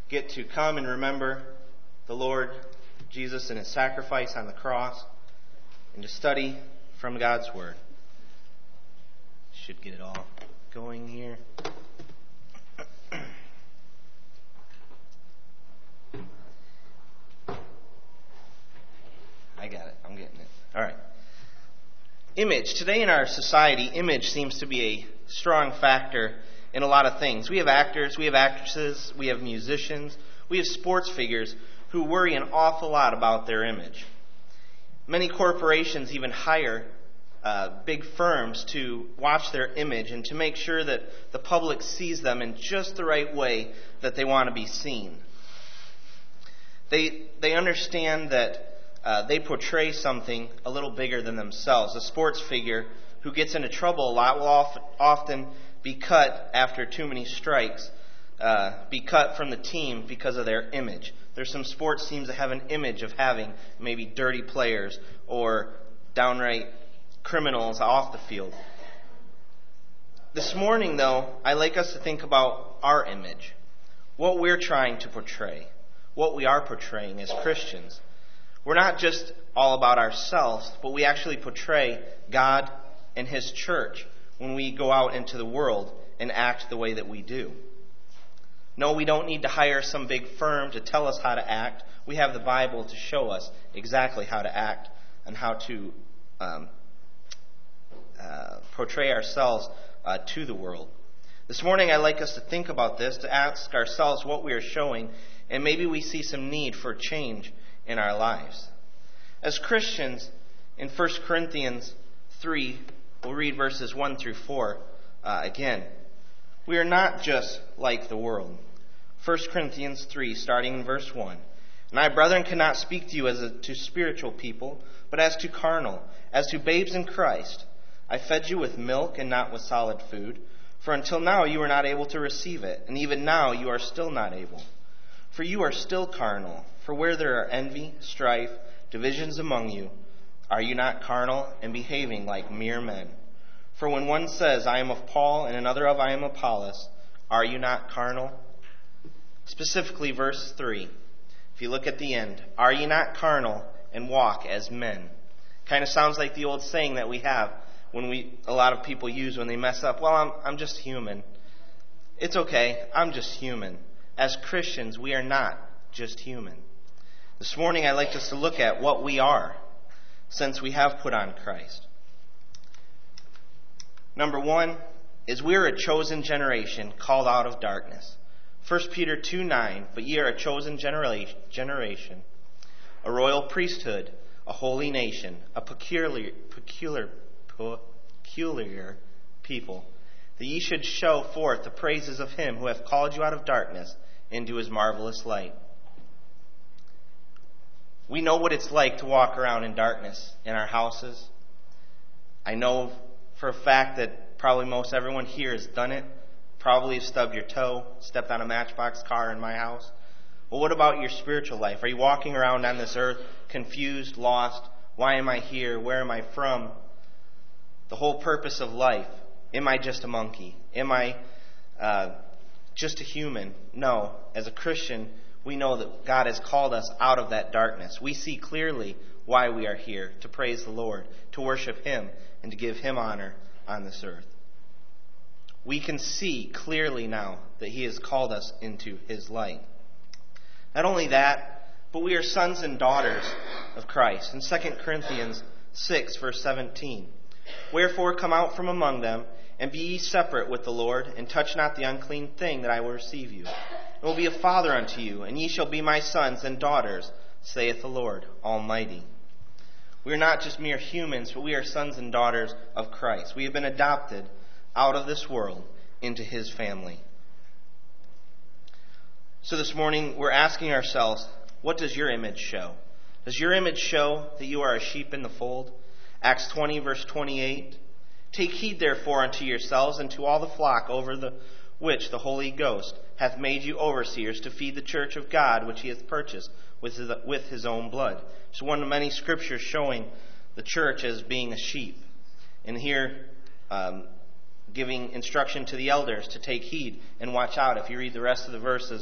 get to come and remember the Lord Jesus and His sacrifice on the cross and to study from God's Word. Should get it all going here. I got it. I'm getting it. All right. Image. Today in our society, image seems to be a strong factor in a lot of things. We have actors, we have actresses, we have musicians, we have sports figures who worry an awful lot about their image. Many corporations even hire big firms to watch their image and to make sure that the public sees them in just the right way that they want to be seen. They understand that they portray something a little bigger than themselves. A sports figure who gets into trouble a lot will often be cut after too many strikes, be cut from the team because of their image. There's some sports teams that have an image of having maybe dirty players or downright criminals off the field. This morning, though, I'd like us to think about our image, what we're trying to portray, what we are portraying as Christians. We're not just all about ourselves, but we actually portray God and His church when we go out into the world and act the way that we do. No, we don't need to hire some big firm to tell us how to act. We have the Bible to show us exactly how to act and how to portray ourselves to the world. This morning I'd like us to think about this, to ask ourselves what we are showing, and maybe we see some need for change in our lives. As Christians, in 1 Corinthians 3, we'll read verses 1 through 4 again. We are not just like the world. 1 Corinthians 3, starting in verse 1. And I, brethren, cannot speak to you as to spiritual people, but as to carnal, as to babes in Christ. I fed you with milk and not with solid food, for until now you were not able to receive it, and even now you are still not able. For you are still carnal. For where there are envy, strife, divisions among you, are you not carnal and behaving like mere men? For when one says, I am of Paul, and another of I am Apollos, are you not carnal? Specifically, verse 3. If you look at the end, are ye not carnal and walk as men? Kind of sounds like the old saying that we have a lot of people use when they mess up. Well, I'm just human. It's okay. I'm just human. As Christians, we are not just human. This morning, I'd like us to look at what we are since we have put on Christ. Number one is we are a chosen generation called out of darkness. 1 Peter 2:9, but ye are a chosen generation, a royal priesthood, a holy nation, a peculiar people, that ye should show forth the praises of Him who hath called you out of darkness into His marvelous light. We know what it's like to walk around in darkness in our houses. I know for a fact that probably most everyone here has done it. Probably stubbed your toe, stepped on a Matchbox car in my house. Well, what about your spiritual life? Are you walking around on this earth confused, lost? Why am I here? Where am I from? The whole purpose of life. Am I just a monkey? Am I just a human? No. As a Christian, we know that God has called us out of that darkness. We see clearly why we are here, to praise the Lord, to worship Him, and to give Him honor on this earth. We can see clearly now that He has called us into His light. Not only that, but we are sons and daughters of Christ. In 2 Corinthians 6, verse 17, wherefore come out from among them, and be ye separate with the Lord, and touch not the unclean thing, that I will receive you. I will be a father unto you, and ye shall be my sons and daughters, saith the Lord Almighty. We are not just mere humans, but we are sons and daughters of Christ. We have been adopted out of this world into His family. So this morning we're asking ourselves, what does your image show? Does your image show that you are a sheep in the fold? Acts 20, verse 28. Take heed therefore unto yourselves and to all the flock over the which the Holy Ghost hath made you overseers, to feed the church of God, which He hath purchased with His own blood. It's one of many scriptures showing the church as being a sheep. And here, giving instruction to the elders to take heed and watch out. If you read the rest of the verses,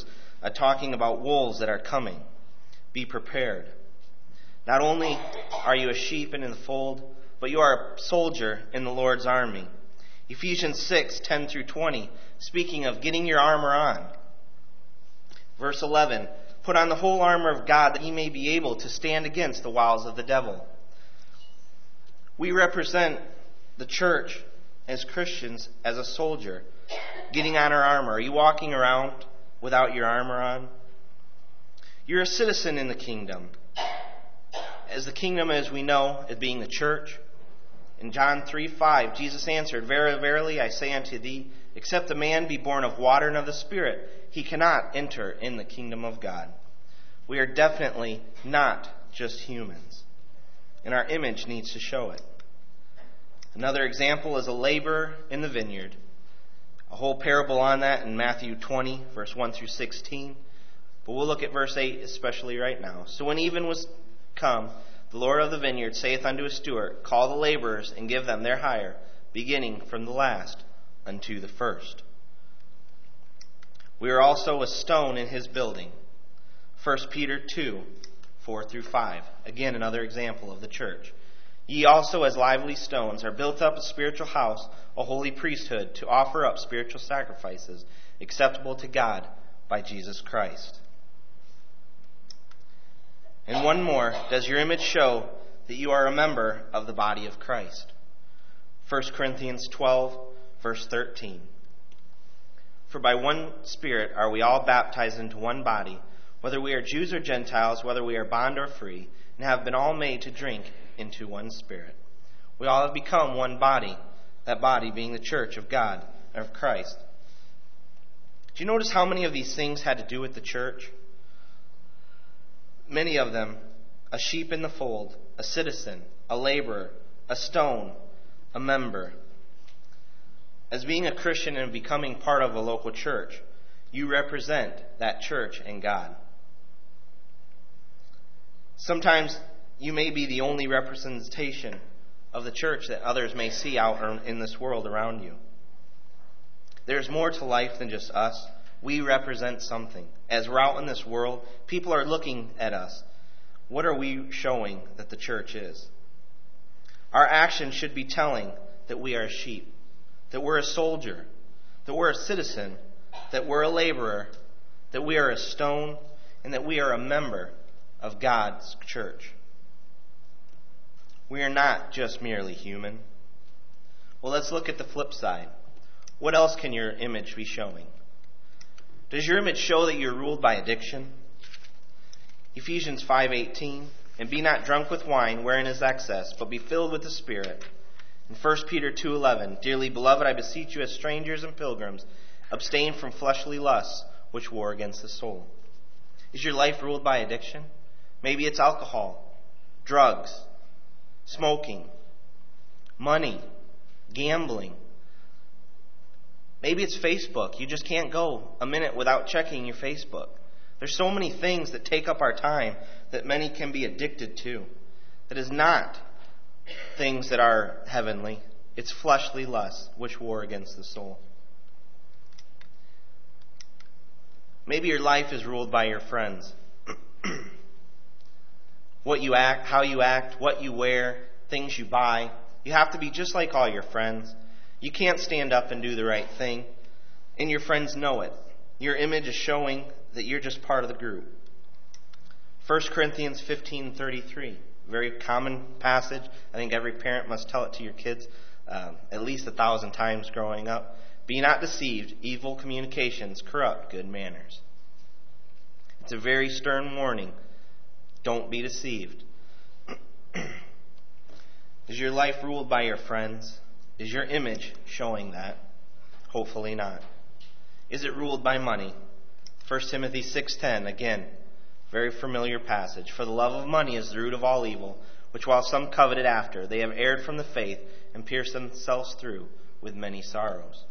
talking about wolves that are coming. Be prepared. Not only are you a sheep and in the fold, but you are a soldier in the Lord's army. Ephesians 6:10 through 20, speaking of getting your armor on. Verse 11, put on the whole armor of God that ye may be able to stand against the wiles of the devil. We represent the church as Christians as a soldier, getting on our armor. Are you walking around without your armor on? You're a citizen in the kingdom. As the kingdom, as we know, as being the church. In John 3:5, Jesus answered, Verily, verily, I say unto thee, except a man be born of water and of the Spirit, he cannot enter in the kingdom of God. We are definitely not just humans, and our image needs to show it. Another example is a laborer in the vineyard. A whole parable on that in Matthew 20, verse 1 through 16. But we'll look at verse 8 especially right now. So when even was come, the Lord of the vineyard saith unto his steward, Call the laborers, and give them their hire, beginning from the last unto the first. We are also a stone in his building. 1 Peter 2, 4 through 5. Again, another example of the church. Ye also as lively stones are built up a spiritual house, a holy priesthood, to offer up spiritual sacrifices, acceptable to God by Jesus Christ. And one more, does your image show that you are a member of the body of Christ? 1 Corinthians 12, verse 13. For by one Spirit are we all baptized into one body, whether we are Jews or Gentiles, whether we are bond or free, and have been all made to drink into one Spirit. We all have become one body, that body being the church of God, of Christ. Do you notice how many of these things had to do with the church? Many of them, a sheep in the fold, a citizen, a laborer, a stone, a member. As being a Christian and becoming part of a local church, you represent that church and God. Sometimes you may be the only representation of the church that others may see out in this world around you. There's more to life than just us. We represent something. As we're out in this world, people are looking at us. What are we showing that the church is? Our actions should be telling that we are a sheep, that we're a soldier, that we're a citizen, that we're a laborer, that we are a stone, and that we are a member of God's church. We are not just merely human. Well, let's look at the flip side. What else can your image be showing? Does your image show that you're ruled by addiction? Ephesians 5:18, and be not drunk with wine, wherein is excess, but be filled with the Spirit. In 1 Peter 2:11, dearly beloved, I beseech you as strangers and pilgrims, abstain from fleshly lusts, which war against the soul. Is your life ruled by addiction? Maybe it's alcohol, drugs, smoking, money, gambling. Maybe it's Facebook. You just can't go a minute without checking your Facebook. There's so many things that take up our time that many can be addicted to. That is not things that are heavenly. It's fleshly lusts which war against the soul. Maybe your life is ruled by your friends. What you act, how you act, what you wear, things you buy. You have to be just like all your friends. You can't stand up and do the right thing, and your friends know it. Your image is showing that you're just part of the group. 1 Corinthians 15:33, very common passage. I think every parent must tell it to your kids at least 1,000 times growing up. Be not deceived, evil communications corrupt good manners. It's a very stern warning. Don't be deceived. Is your life ruled by your friends? Is your image showing that? Hopefully not. Is it ruled by money? 1 Timothy 6:10, again, very familiar passage. For the love of money is the root of all evil, which while some coveted after, they have erred from the faith and pierced themselves through with many sorrows.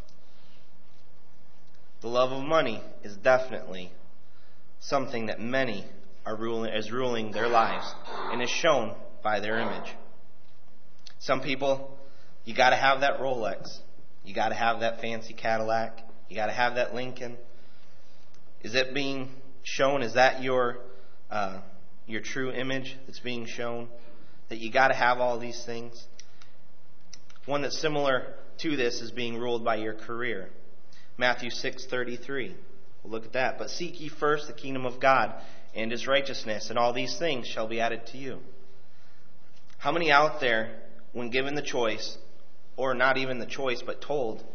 The love of money is definitely something that many are ruling their lives, and is shown by their image. Some people, you got to have that Rolex. You got to have that fancy Cadillac. You got to have that Lincoln. Is it being shown? Is that your true image that's being shown? That you got to have all these things? One that's similar to this is being ruled by your career. Matthew 6:33. We'll look at that. But seek ye first the kingdom of God and his righteousness, and all these things shall be added to you. How many out there, when given the choice, or not even the choice, but told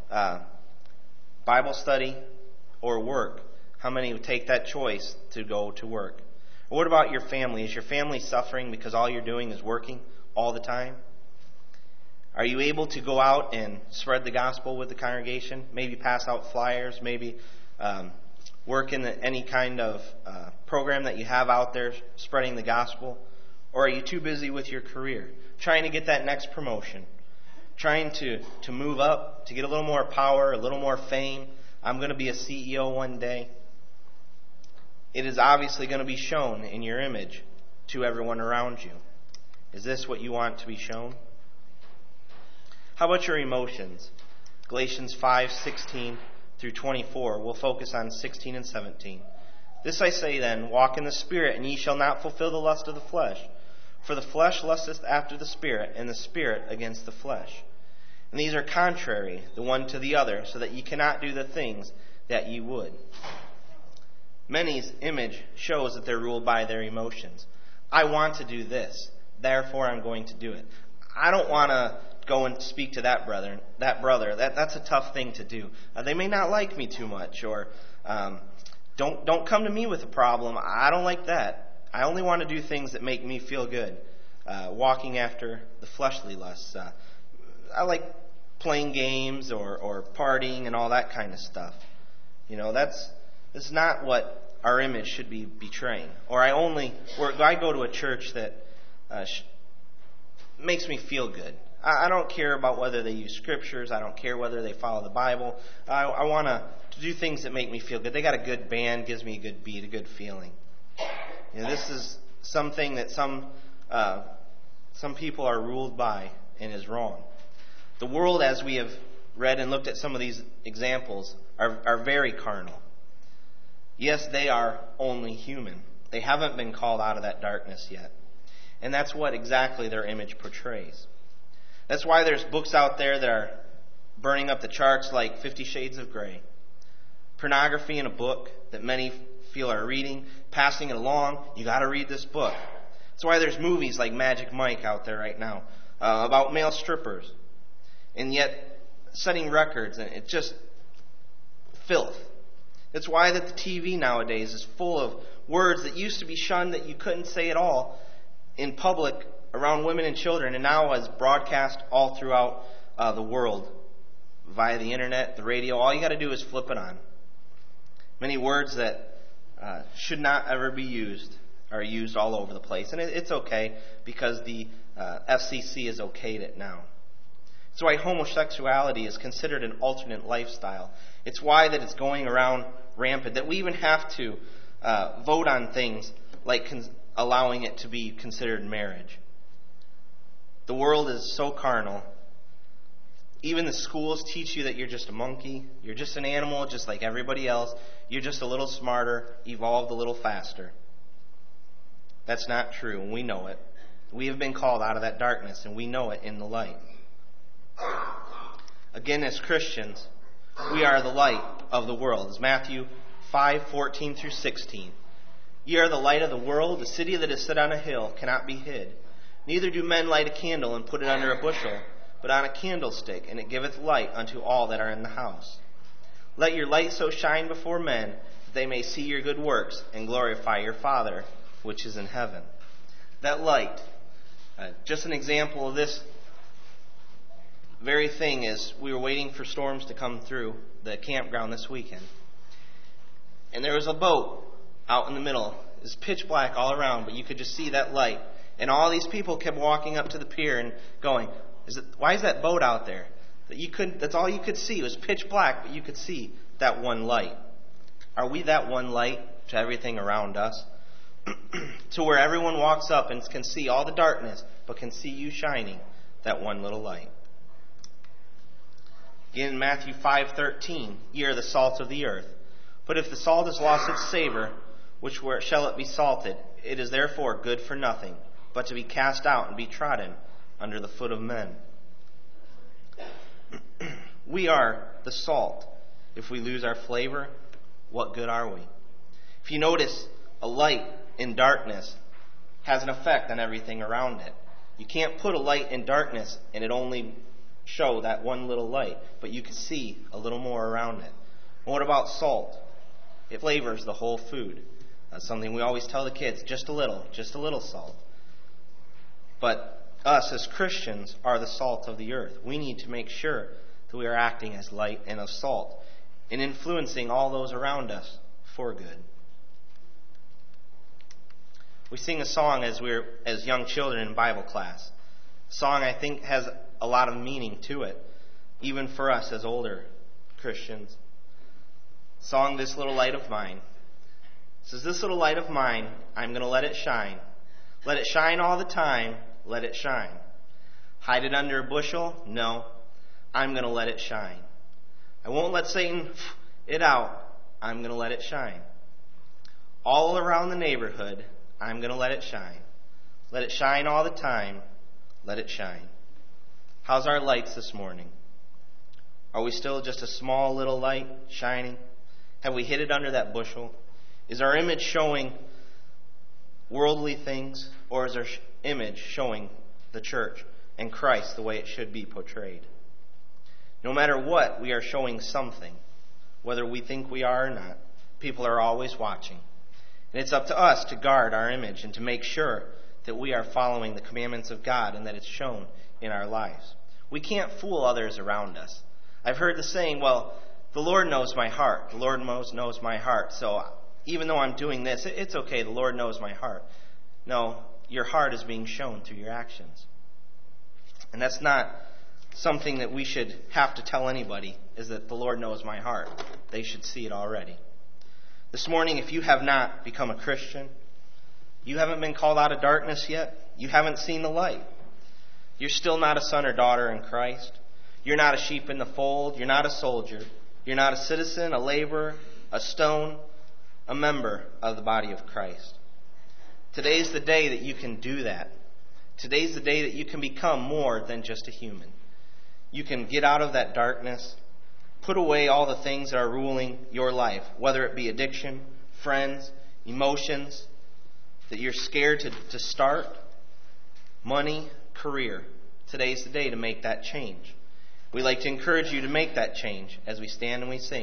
Bible study or work, how many would take that choice to go to work? Or what about your family? Is your family suffering because all you're doing is working all the time? Are you able to go out and spread the gospel with the congregation? Maybe pass out flyers, maybe work in any kind of program that you have out there spreading the gospel? Or are you too busy with your career, trying to get that next promotion, trying to move up, to get a little more power, a little more fame? I'm going to be a CEO one day. It is obviously going to be shown in your image to everyone around you. Is this what you want to be shown? How about your emotions? Galatians 5:16 through 24. We'll focus on 16 and 17. This I say then, walk in the Spirit, and ye shall not fulfill the lust of the flesh. For the flesh lusteth after the Spirit, and the Spirit against the flesh. And these are contrary the one to the other, so that ye cannot do the things that ye would. Many's image shows that they're ruled by their emotions. I want to do this, therefore I'm going to do it. I don't want to go and speak to that brother. That's a tough thing to do. They may not like me too much, or don't come to me with a problem. I don't like that. I only want to do things that make me feel good. Walking after the fleshly lusts. I like playing games or partying and all that kind of stuff. That's not what our image should be betraying. Or I go to a church that makes me feel good. I don't care about whether they use scriptures. I don't care whether they follow the Bible. I want to do things that make me feel good. They got a good band, gives me a good beat, a good feeling. This is something that some people are ruled by and is wrong. The world, as we have read and looked at some of these examples, are very carnal. Yes, they are only human. They haven't been called out of that darkness yet. And that's what exactly their image portrays. That's why there's books out there that are burning up the charts like 50 Shades of Grey. Pornography in a book that many feel are reading, passing it along. You got to read this book. That's why there's movies like Magic Mike out there right now about male strippers. And yet setting records, and it's just filth. That's why that the TV nowadays is full of words that used to be shunned that you couldn't say at all in public around women and children, and now is broadcast all throughout the world via the internet, the radio. All you got to do is flip it on. Many words that should not ever be used are used all over the place, and it's okay because the FCC has okayed it now. It's why homosexuality is considered an alternate lifestyle. It's why that it's going around rampant, that we even have to vote on things like allowing it to be considered marriage. The world is so carnal. Even the schools teach you that you're just a monkey. You're just an animal just like everybody else. You're just a little smarter, evolved a little faster. That's not true, and we know it. We have been called out of that darkness, and we know it in the light. Again, as Christians, we are the light of the world. As Matthew 5:14 through 16. Ye are the light of the world. The city that is set on a hill cannot be hid. Neither do men light a candle and put it under a bushel, but on a candlestick, and it giveth light unto all that are in the house. Let your light so shine before men, that they may see your good works, and glorify your Father, which is in heaven. That light, just an example of this very thing is we were waiting for storms to come through the campground this weekend. And there was a boat out in the middle. It was pitch black all around, but you could just see that light. And all these people kept walking up to the pier and going, why is that boat out there? That's all you could see. It was pitch black, but you could see that one light. Are we that one light to everything around us? To where everyone walks up and can see all the darkness, but can see you shining that one little light. Again, in Matthew 5:13, ye are the salt of the earth. But if the salt has lost its savor, shall it be salted? It is therefore good for nothing, but to be cast out and be trodden under the foot of men. We are the salt. If we lose our flavor, what good are we? If you notice, a light in darkness has an effect on everything around it. You can't put a light in darkness and it only show that one little light, but you can see a little more around it. And what about salt? It flavors the whole food. That's something we always tell the kids, just a little salt. But us as Christians are the salt of the earth. We need to make sure that we are acting as light and as salt and influencing all those around us for good. We sing a song as young children in Bible class. A song I think has a lot of meaning to it, even for us as older Christians. Song, This Little Light of Mine. It says, this little light of mine, I'm going to let it shine. Let it shine all the time. Let it shine. Hide it under a bushel? No. I'm going to let it shine. I won't let Satan it out. I'm going to let it shine. All around the neighborhood, I'm going to let it shine. Let it shine all the time. Let it shine. How's our lights this morning? Are we still just a small little light shining? Have we hid it under that bushel? Is our image showing worldly things, or is our image showing the church and Christ the way it should be portrayed? No matter what, we are showing something. Whether we think we are or not, people are always watching. And it's up to us to guard our image and to make sure that we are following the commandments of God and that it's shown in our lives. We can't fool others around us. I've heard the saying, well, the Lord knows my heart. The Lord knows my heart. So even though I'm doing this, it's okay. The Lord knows my heart. No, your heart is being shown through your actions. And that's not something that we should have to tell anybody, is that the Lord knows my heart. They should see it already. This morning, if you have not become a Christian, you haven't been called out of darkness yet, you haven't seen the light. You're still not a son or daughter in Christ. You're not a sheep in the fold. You're not a soldier. You're not a citizen, a laborer, a stone, a member of the body of Christ. Today's the day that you can do that. Today's the day that you can become more than just a human. You can get out of that darkness, put away all the things that are ruling your life, whether it be addiction, friends, emotions, that you're scared to start, money, career. Today's the day to make that change. We like to encourage you to make that change as we stand and we sing.